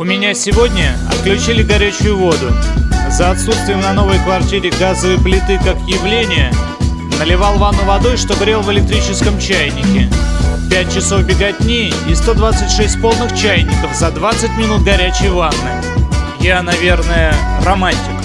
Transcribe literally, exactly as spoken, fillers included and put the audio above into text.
меня сегодня отключили горячую воду. За отсутствием на новой квартире газовой плиты как явления наливал ванну водой, что грел в электрическом чайнике. пять часов беготни и сто двадцать шесть полных чайников за двадцать минут горячей ванны. Я, наверное, романтик.